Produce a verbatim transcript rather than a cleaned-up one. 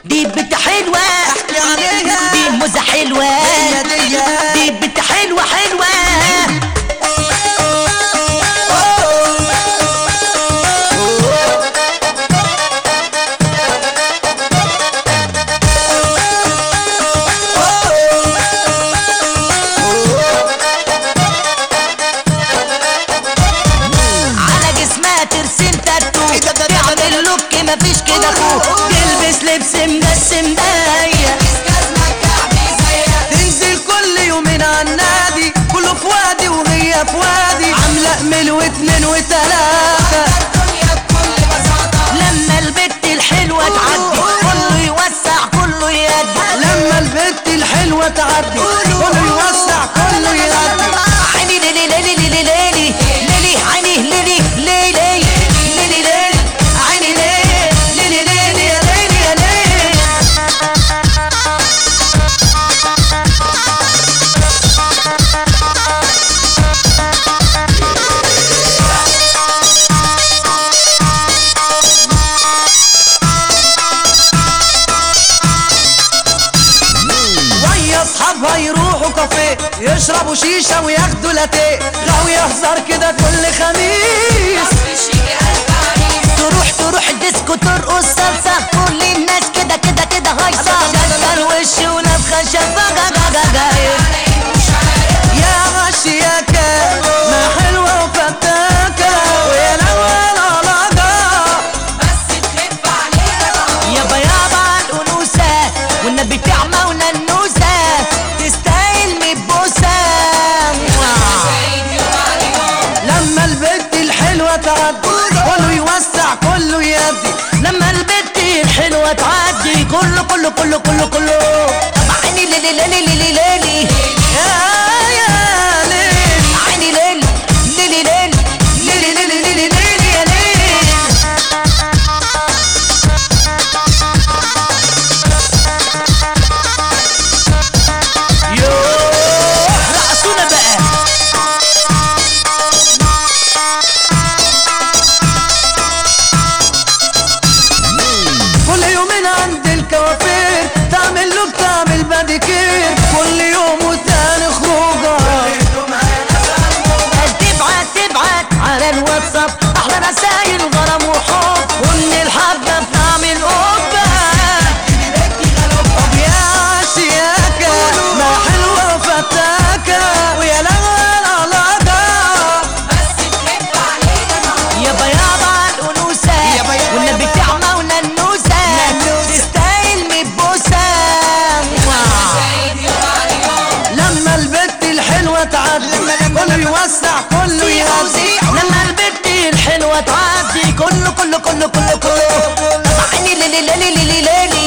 دي بنت حلوة احكي عليها دي موزة حلوة هي دي دي بنت حلوة حلوة مفيش كده اخوه تلبس لبس مجسم باية تنزل كل يومين عالنادي كله في وادي وهي في وادي عاملة امل واتنين وتلاتة لما البت الحلوة تعدي كله يوسع كله يدي لما البت الحلوة تعدي كله يوسع كله يدي عيني ليلي ليلي ليلي ليلي ليلي عيني ليلي ليلي ليلي ليلي عيني ليلي اصحابها يروحوا كافيه يشربوا شيشه وياخدوا لاتيه غاوي يهزر كده كل خميس تروح تروح الديسكو ترقص صلصه كل الناس كده كده كده هايصه شاده الوش ونفخه شفاجه يا غشياكه ما حلوه وفتاكه ويا لولا لقا بس تخف علينا يابا يابا الانوثه والنبي تعمى وننوسه تستاهل مبوسه لما البنت الحلوه تعدي كله يوسع كله يدي لما البت الحلوه تعدي كله كله كله كله كله طب عيني ليلي ليلي ليلي ليلي يا يا ليل عيني ليلي ليلي ليلي ليلي ليلي ليلي ليلي يا ليل يوه رقصونا بقى كل يومين عند الكوافير تعمل له بتعمل باديكير كل يوم وتاني خروجه تبعت تبعت على الواتساب احلى رسايل غرام وحب ومن الحبه بتعمل قبه طب يا عشياكه ما حلوه وفتاكه ويا لغلا لغا بس تخف علينا يابا يابا الانوثه يابا يابا والنبي يابا. تعمى وننوسه تستاهل مبوسه لما البت الحلوه تعدي كله يوسع كله يهدي لما البت الحلوه تعدي كله كله كله كله كله طب عيني ليلي ليلي ليلي ليلي